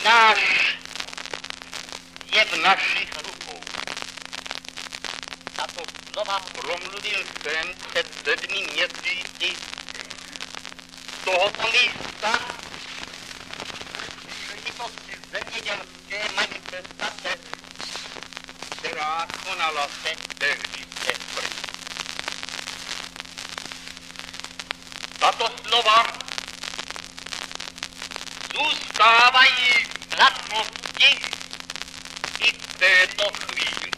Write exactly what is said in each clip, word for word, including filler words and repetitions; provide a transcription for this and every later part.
náš je v našich rukou. Tato slova promluvil jsem před sedmi měsíci z tohoto místa příležitosti zemědělské manifestace, která konala se tehdy v Espry. Tato slova zůstávají v platnosti i v této chvíli.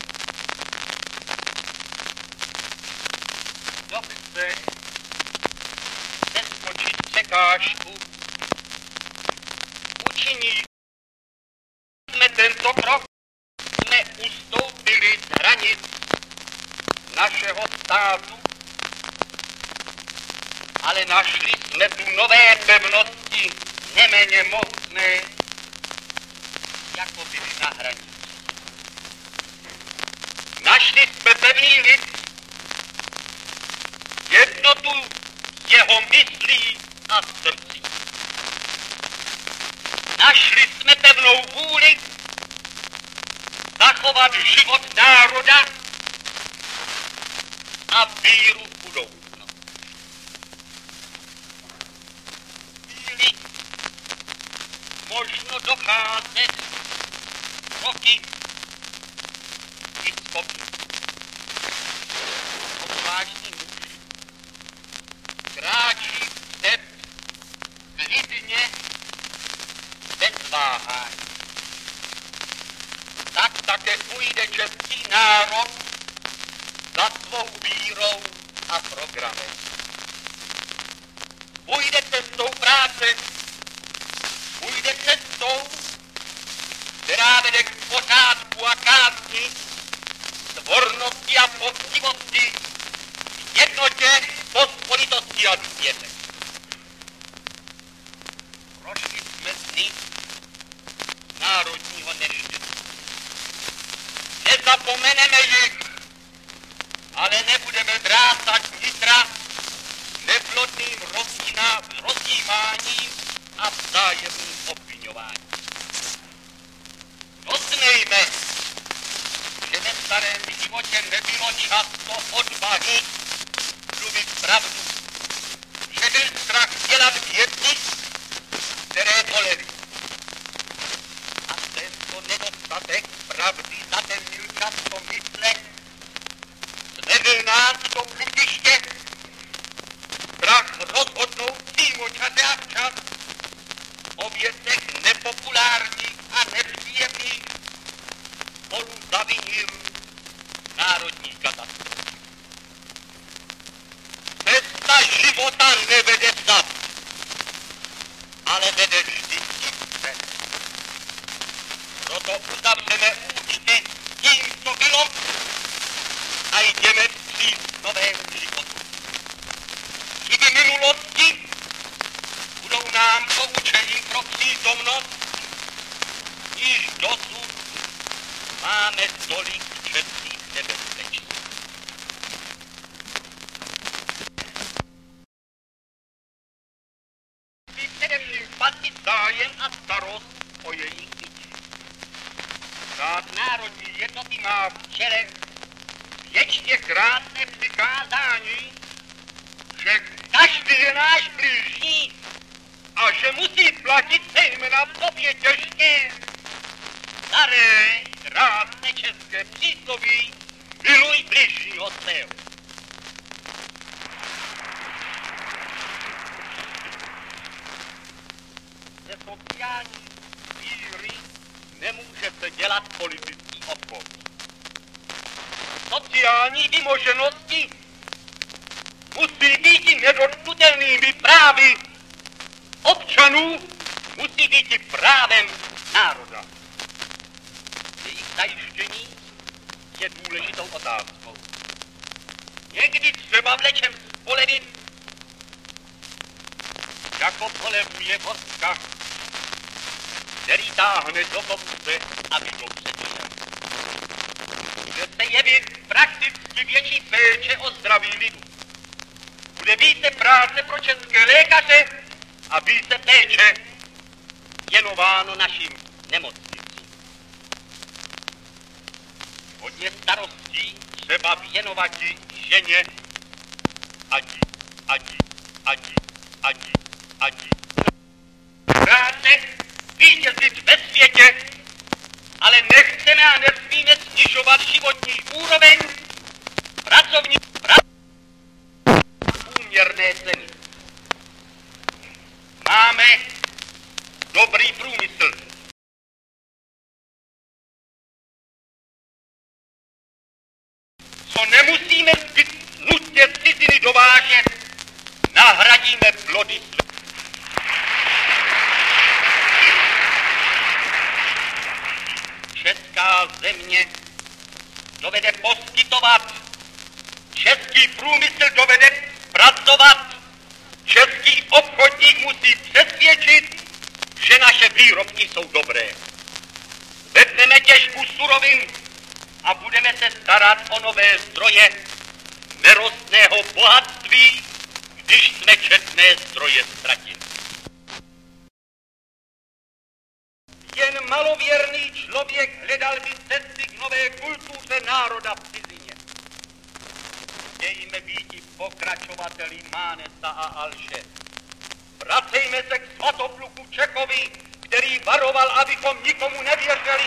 Kdo chce přeskočit překážku, učiní jsme tento krok, jsme ustoupili z hranic našeho státu, ale našli jsme tu nové pevnosti, neméně mohutné, jako byly na hranici. Našli jsme pevný lid, jednotu jeho myslí a srdcí. Našli jsme pevnou vůli zachovat život národa a víru v budoucnost. Chvíli možno docházet roky i skoky. Odvážný muž kráčí před klidně bez váhání. Tak také půjde český národ za svou vírou a programem. Půjde cestou práce, půjde cestou, která vede k pořádku a kázni, svornosti a poctivosti, jednotě, pospolitosti a důvěře. Prošli jsme dny národního neřízení. Nezapomeneme jich, ale nebudeme drátat nitra neplodným rozdíváním a vzájemným obviňováním. Doznejme, že ve starém životě nebylo často odvahy mluvit pravdu, že byl strach dělat věci, které bolely. A tento nedostatek pravdy zatemnil často mysle, zvedl nás do bludiště, strach rozhodnout přímo čase a včas o věcech nepopulárních a nepříjemných spolu zavinil národní katastrofu. Cesta života nevede vzad, ale vede vždycky vpřed. Proto uzavřeme účty tím, co bylo, a jdeme vstříc novému životu. Chyby minulosti budou nám poučením pro přítomnost, již dosud máme tolik četných nebezpečí. Musí především patit zájem a starost o jejich děti. Stát národní jednoty má v čele věčně krásné přikázání, že každý je náš blížní a že musí platit zejména v době těžké staré, krásné české přísloví miluj bližního svého. Ze sociální víry nemůže se dělat politický obchod. Sociální vymoženosti musí být nedotknutelnými právy občanů, musí být právem národa. Jejich zajištění je důležitou otázkou. Někdy třeba vlečem z polevin, jako polevuje voska, který táhne do kopce a vydou před ním. Bude se jevit prakticky větší péče o zdraví lidu. Bude více práce pro české lékaře a více péče věnováno našim nemocnici. Hodně starostí třeba věnovati ženě Adi, Adi, Adi, Adi, Adi. Práce vítězit ve světě, ale nechceme a nesmíme snižovat životní úroveň pracovní pra... úměrné ceny. Máme dobrý průmysl. Co nemusíme nutně z ciziny dovážet, nahradíme plody své. Česká země dovede poskytovat, český průmysl dovede pracovat, český obchodník musí přesvědčit, že naše výrobky jsou dobré. Zvedneme těžbu surovin a budeme se starat o nové zdroje nerostného bohatství, když jsme četné zdroje ztratili. Jen malověrný člověk hledal by cesty k nové kultuře národa v cizině. Chtějme být pokračovateli Mánesa a Alše. Vracejme se k Svatopluku Čechovi, který varoval, abychom nikomu nevěřili.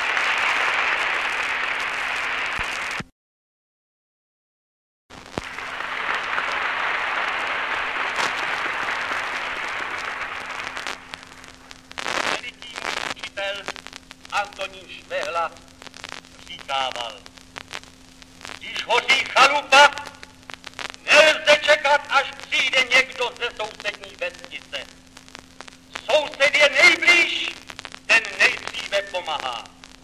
Veliký učitel Antonín Švehla říkával: když hoří chalupa, nelze čekat, až přijde někdo ze sousední vesnice. Soused je nejblíž, ten nejdříve pomáhá.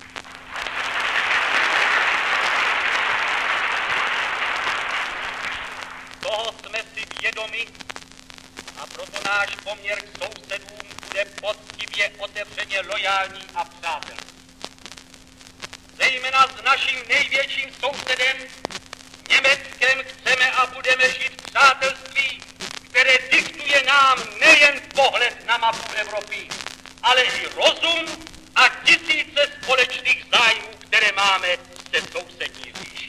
Toho jsme si vědomi a proto náš poměr k sousedům bude poctivě, otevřeně lojální a přátelský. Zejména s naším největším sousedem, Německem, chceme a budeme žít v přátelství, které diktuje nám nejen pohled na mapu Evropy, ale i rozum a tisíce společných zájmů, které máme se sousední říší.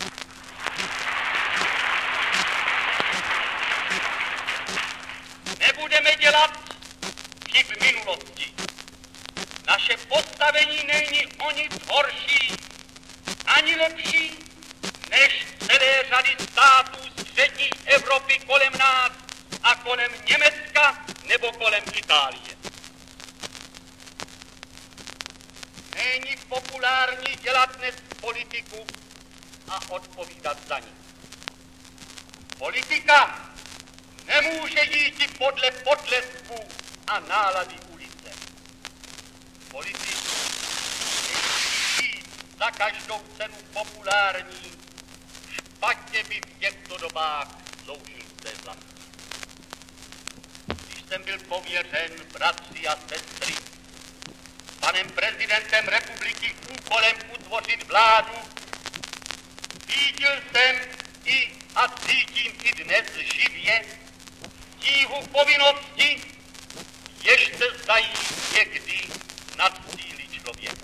Nebudeme dělat chyb minulosti. Naše postavení není o nic horší, ani lepší, než celé řady států střední Evropy kolem nás a kolem Německa nebo kolem Itálie. Není populární dělat dnes politiku a odpovídat za ní. Politika nemůže jít podle potlesků a nálady ulice. Politik nemůže jít za každou cenu populární, špatně by v těchto dobách sloužil své vlasti. Když jsem byl pověřen, bratři a sestry, panem prezidentem republiky úkolem utvořit vládu, cítil jsem i a cítím i dnes živě tíhu povinnosti, jež se zdají někdy nad síly člověka.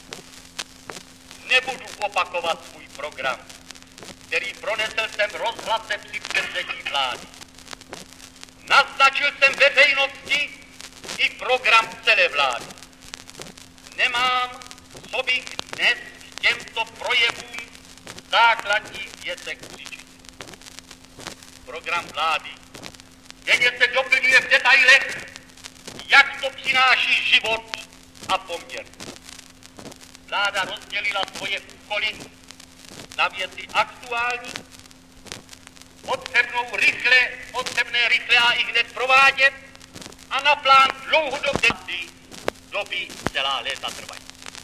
Nebudu opakovat svůj program, který pronesl jsem rozhlase při převzetí vlády. Naznačil jsem veřejnosti i program celé vlády. Nemám, co bych dnes k těmto projevům základních věcech přičinit. Program vlády denně se doplňuje v detailech, jak to přináší život a poměr. Vláda rozdělila svoje úkoly na věci aktuální, potřebnou rychle, potřebné rychle a i hned provádět a na plán dlouhodobé doby celá léta trvají.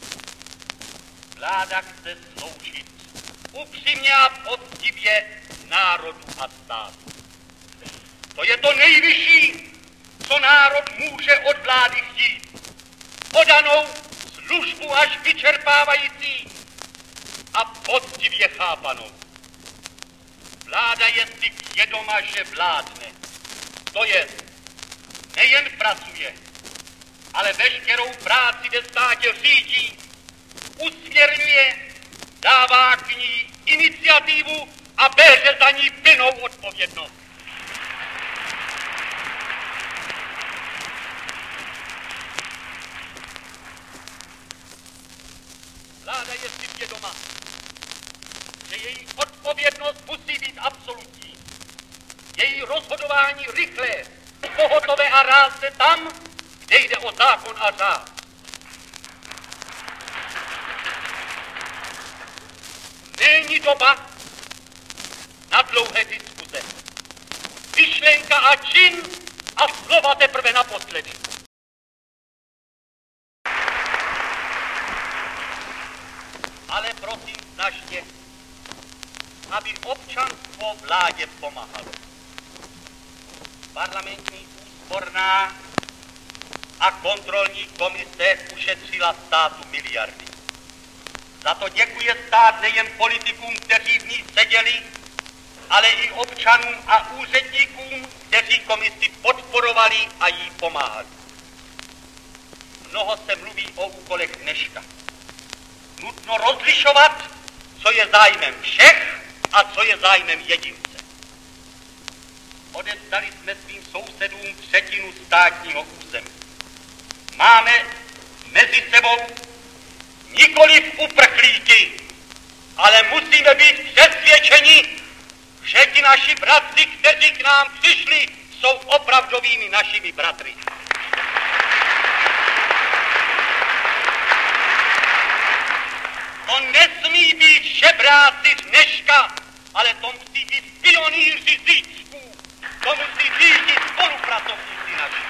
Vláda chce sloužit upřímně a poctivě národu a státu. To je to nejvyšší, co národ může od vlády chtít. Podanou službu až vyčerpávající a poctivě chápanou. Vláda je si vědoma, že vládne. To je, nejen pracuje, ale veškerou práci ve státě řídí, usměrňuje, dává k ní iniciativu a bere za ní plnou odpovědnost. Vláda je si vědoma, že její odpovědnost musí být absolutní. Její rozhodování rychlé, pohotové a rázné tam, kde jde o zákon a řád. Není doba na dlouhé diskuze. Myšlenka a čin a slova teprve naposledy. Ale prosím snažně, aby občanstvo vládě pomáhalo. Parlamentní úsporná a kontrolní komise ušetřila státu miliardy. Za to děkuje stát nejen politikům, kteří v ní seděli, ale i občanům a úředníkům, kteří komisi podporovali a jí pomáhali. Mnoho se mluví o úkolech dneška. Nutno rozlišovat, co je zájmem všech a co je zájmem jedince. Odevzdali jsme svým sousedům třetinu státního území. Máme mezi sebou nikoliv uprchlíky, ale musíme být přesvědčeni, že ti naši bratři, kteří k nám přišli, jsou opravdovými našimi bratry. To nesmí být žebráci dneška, ale to musí být pionýři zítřků. To musí být spolupracovníci naši.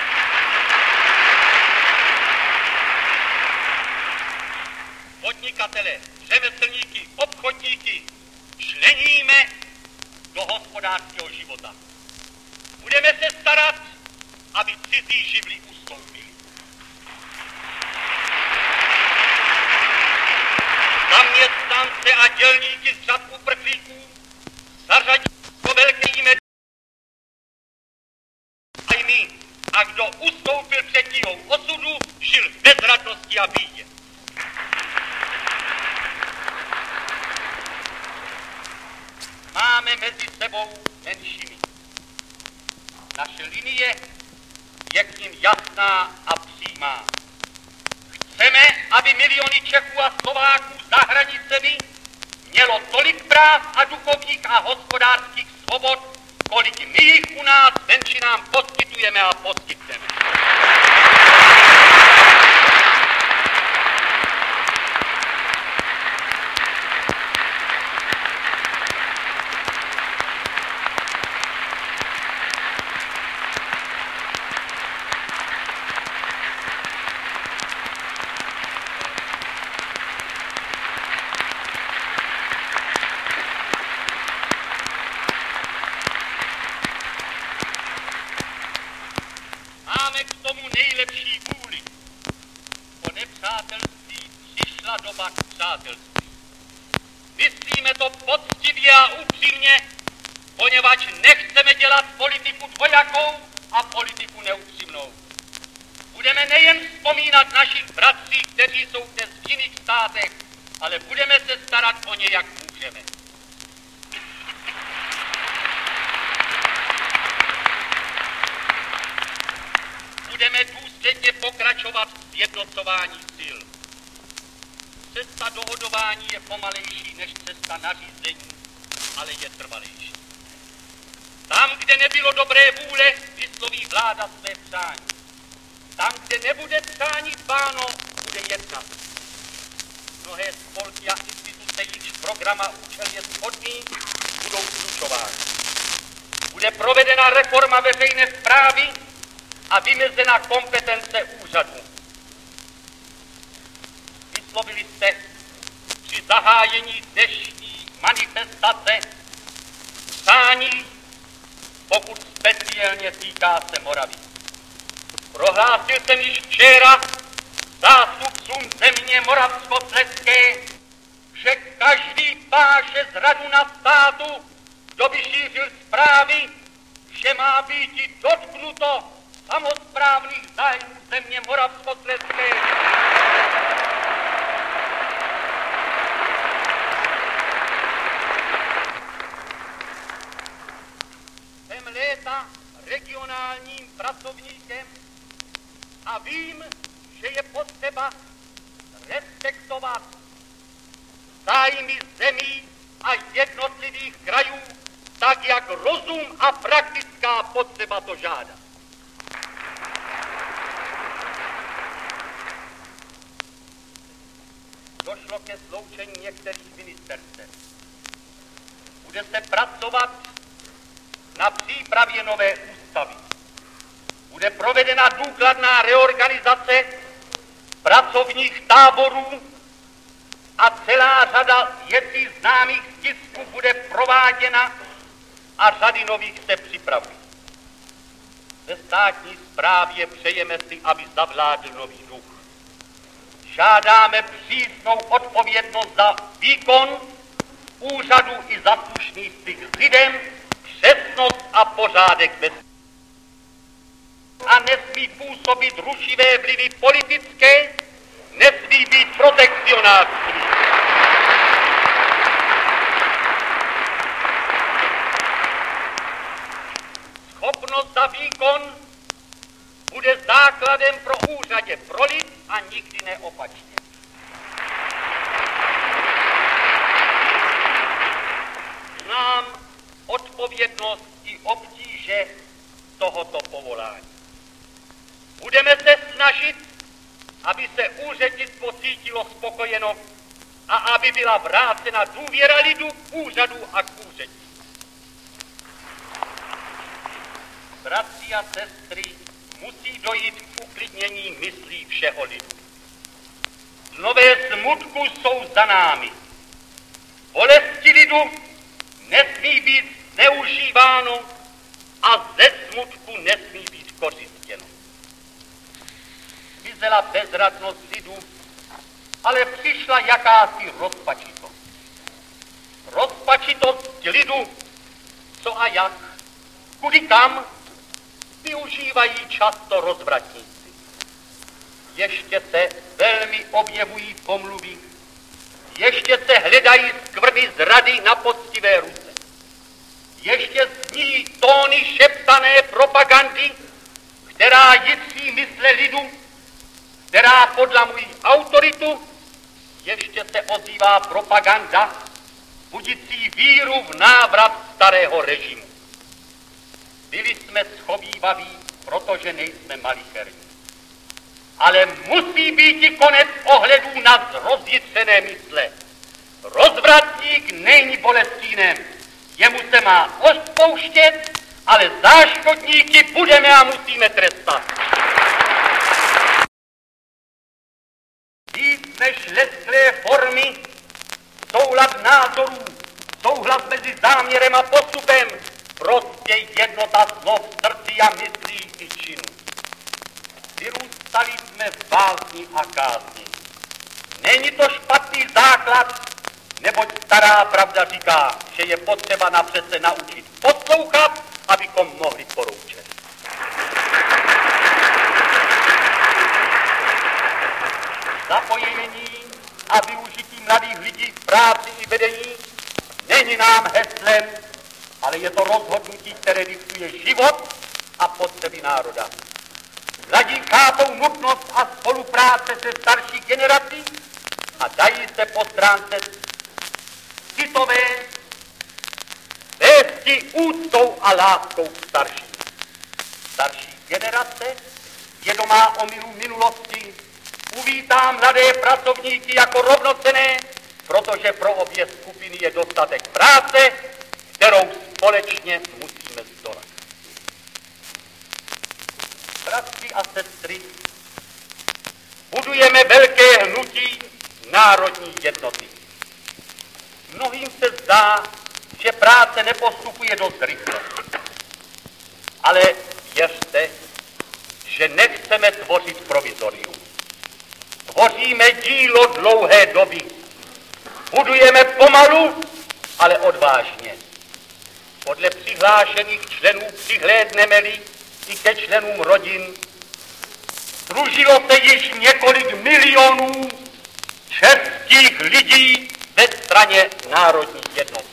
Podnikatele, řemeslníky, obchodníky členíme do hospodářského života. Budeme se starat, aby cizí živly ustoupili. Zaměstnance a dělníky z řad uprchlíků zařadí do velké jmény a kdo ustoupil před tíhou osudu, žil v bezradnosti a bídě. Máme mezi sebou menšiny. Naše linie je k nim jasná a přímá. Chceme, aby miliony Čechů a Slováků za hranicemi mělo tolik práv a duchovních a hospodářských svobod, kolik my jich u nás menšinám poskytujeme a poskytneme. Máme k tomu nejlepší vůli. Po nepřátelství přišla doba k přátelství. Myslíme to poctivě a upřímně, poněvadž nechceme dělat politiku dvojakou a politiku neupřímnou. Budeme nejen vzpomínat našich bratří, kteří jsou dnes v jiných státech, ale budeme se starat o ně, jak můžeme. Budeme důsledně pokračovat v sjednocování sil. Cesta dohodování je pomalejší než cesta nařízení, ale je trvalejší. Tam, kde nebylo dobré vůle, vysloví vláda své přání. Tam, kde nebude přání dbáno, bude jednat. Mnohé spolky a instituce, jichž program a účel je shodný, budou slučovány. Bude provedena reforma veřejné správy a vymezena kompetence úřadu. Vyslovili jste při zahájení dnešní manifestace přání, pokud speciálně týká se Moravy. Prohlásil jsem již včera zástupcům země Moravskoslezské, že každý páše zradu na státu, kdo by šířil zprávy, že má být dotknuto samosprávných zájmů země Moravskoslezské. Jsem léta regionálním pracovníkem a vím, že je potřeba respektovat zájmy zemí a jednotlivých krajů, tak jak rozum a praktická potřeba to žádá. Došlo ke sloučení některých ministerstev. Bude se pracovat na přípravě nové ústavy. Bude provedena důkladná reorganizace pracovních táborů a celá řada věcí známých z tisku bude prováděna a řady nových se připravují. Ve státní správě přejeme si, aby zavládl nový duch. Žádáme přísnou odpovědnost za výkon úřadu i za slušný styk s lidem, přesnost a pořádek ve a nesmí působit rušivé vlivy politické, nesmí být protekcionářství. Schopnost za výkon bude základem pro úřadě pro lid a nikdy neopačně. Znám odpovědnost i obtíže tohoto povolání. Budeme se snažit, aby se úřednictvo cítilo spokojeno a aby byla vrácena důvěra lidu k úřadu a k úředníku. Bratři a sestry, musí dojít k uklidnění myslí všeho lidu. Nové smutku jsou za námi. Bolesti lidu nesmí být zneužíváno a ze smutku nesmí být kořistěno. Zmizela bezradnost lidu, ale přišla jakási rozpačitost. Rozpačitost lidu, co a jak, kudy kam, využívají často rozvratníci. Ještě se velmi objevují pomluvy, ještě se hledají skvrny zrady na poctivé ruce. Ještě zní tóny šeptané propagandy, která jitří mysle lidu, která podlamují autoritu, ještě se ozývá propaganda, budící víru v návrat starého režimu. Byli jsme schovývaví, protože nejsme malicherní. Ale musí být i konec ohledů na rozjitřené mysle. Rozvratník není Bolestínem, jemu se má odpouštět, ale záškodníky budeme a musíme trestat. Víc než lesklé formy, soulad názorů, souhlas mezi záměrem a postupem, prostě jednota slov srdcí a myslí i činů. Vyrůstali jsme v básni a kázni. Není to špatný základ, neboť stará pravda říká, že je potřeba napřed se naučit poslouchat, abychom mohli poroučet. Zapojení a využití mladých lidí v práci i vedení není nám heslem, ale je to rozhodnutí, které diktuje život a potřeby národa. Mladí chápou nutnost a spolupráce se starší generací a dají se po stránce citové vésti úctou a láskou k starším. Starší generace, vědomá omylů minulosti, uvítá mladé pracovníky jako rovnocenné, protože pro obě skupiny je dostatek práce, kterou společně musíme zdolat. Bratři a sestry, budujeme velké hnutí národní jednoty. Mnohým se zdá, že práce nepostupuje dost rychle. Ale věřte, že nechceme tvořit provizorium. Tvoříme dílo dlouhé doby. Budujeme pomalu, ale odvážně. Podle přihlášených členů přihlédneme-li, i ke členům rodin sdružilo se již několik milionů českých lidí ve straně národní jednoty.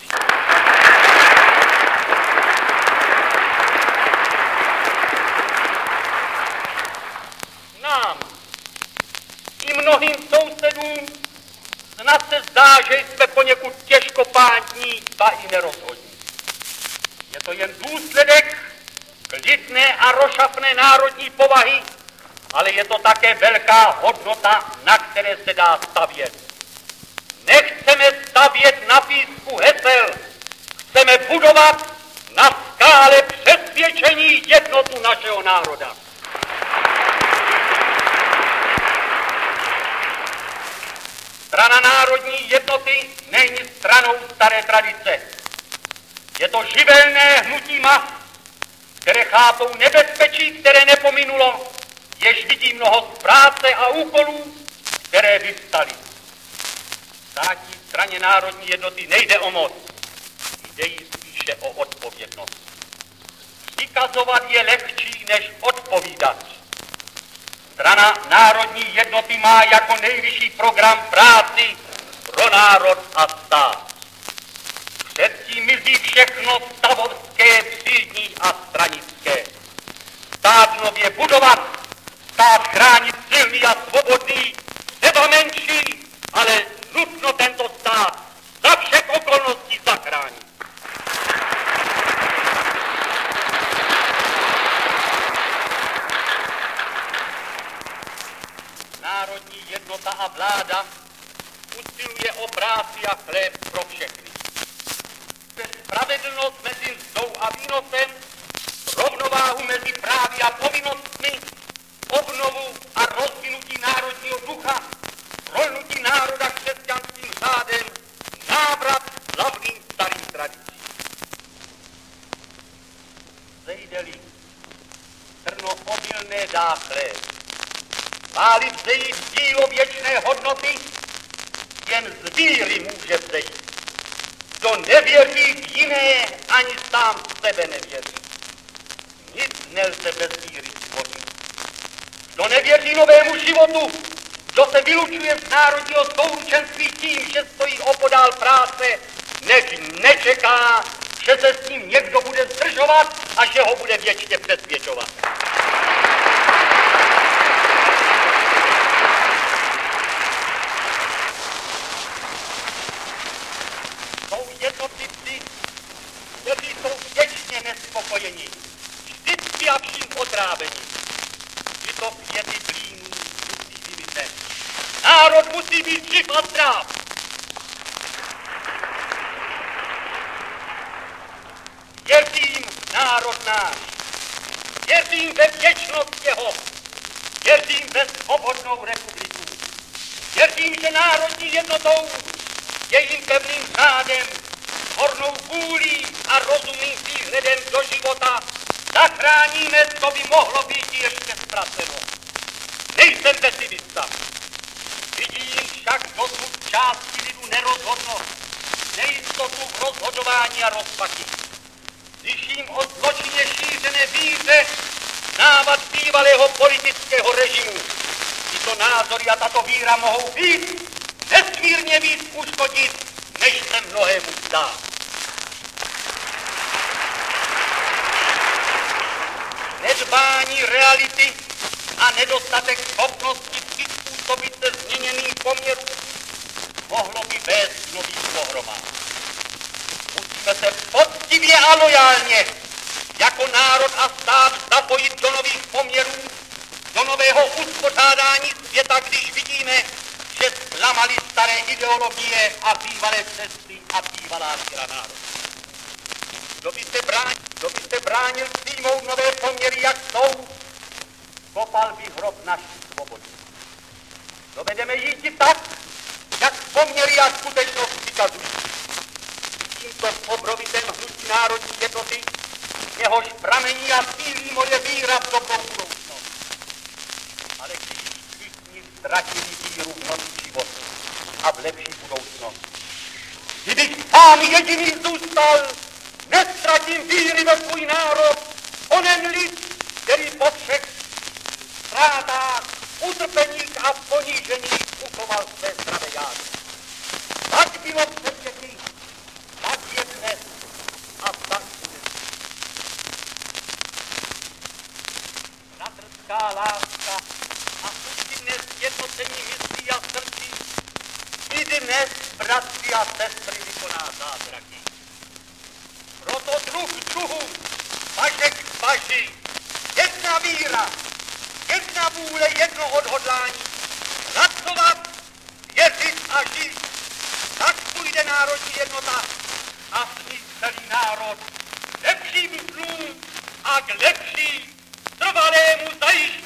Nám i mnohým sousedům snad se zdá, že jsme poněkud těžkopádní, ba i nerozhodní. Je to jen důsledek klidné a rozšafné národní povahy, ale je to také velká hodnota, na které se dá stavět. Nechceme stavět na písku hesel, chceme budovat na skále přesvědčení jednotu našeho národa. Strana národní jednoty není stranou staré tradice. Je to živelné hnutí mas, které chápou nebezpečí, které nepominulo, jež vidí mnoho z práce a úkolů, které vyvstaly. Státní straně národní jednoty nejde o moc, jde jí spíše o odpovědnost. Přikazovat je lehčí, než odpovídat. Strana národní jednoty má jako nejvyšší program práci pro národ a stát. Předtím mizí všechno stavovské, třídní a stranické. Stát nově budovat, stát chránit silný a svobodný, třeba menší, ale nutno tento stát za všech okolností zachránit. Národní jednota a vláda usiluje o práci a chléb pro všechny. Chce spravedlnost mezi mzdou a výnosem, rovnováhu mezi právy a povinnostmi, obnovu a rozvinutí národního ducha, prolnutí národa křesťanským řádem, návrat k slavným starým tradicím. Zejde-li trno obilné dá chléb, má-li vzejít dílo věčné hodnoty, jen z víry může vzejít. Kdo nevěří v jiné, ani sám sebe nevěří. Nic nelze bez víry stvořit. Kdo nevěří novému životu, kdo se vylučuje z národního souručenství tím, že stojí opodál práce, než nečeká, že se s ním někdo bude zdržovat a že ho bude věčně přesvědčovat. Jsou jednotlivci, kteří jsou věčně nespokojeni, vždycky a vším otráveni. Tyto květy blínů musí vymizet. Národ musí být živ a zdrav. Věřím v národ náš, věřím ve věčnost jeho, věřím ve svobodnou republiku. Věřím, že národní jednotou, jejím pevným řádem, svornou vůlí a rozumným výhledem do života zachráníme, co by mohlo být ještě ztraceno. Nejsem pesimista. Vidím však dosud části lidu nerozhodnost, nejistotu v rozhodování a rozpaky. Slyším o zločině šířené víře návad bývalého politického režimu. Tyto názory a tato víra mohou být nesmírně víc uškodit, než se mnohému zdá. Nedbání reality a nedostatek schopnosti přizpůsobit se změněným poměrům mohlo by vést nových pohromám. Musíme se poctivě a lojálně jako národ a stát zapojit do nových poměrů, do nového uspořádání světa, když vidíme, že zklamaly staré ideologie a bývalé cesty a bývalá víra národa. Kdo by se bránil, kdo by se bránil přijmout nové poměry, jak jsou, kopal by hrob naší svobody. Dovedeme jít tak, jak poměry a skutečnost vykazují. Tímto obrovitem hnutí národní jednoty, jehož pramení a sílí moje víra v dobrou budoucnost. Ale když všichni ztratili víru v nový život a v lepší budoucnost, kdybych sám jediný zůstal, neztratím víry ve svůj národ, onen lid, který po všech ztrátách, utrpeních a poníženích uchoval své zdravé jádro. Tak bylo před věky, tak je dnes a tak bude. Bratrská láska a už dnes jednotení myslí a srdcí i dnes, bratři a sestry, vykoná zázraky. Proto druh druhu, paže k paži, jedna víra, jedna vůle, jedno odhodlání, pracovat, věřit a žít. Tak půjde národní jednota a s ní celý národ lepším dnům a k lepší trvalému zajištění.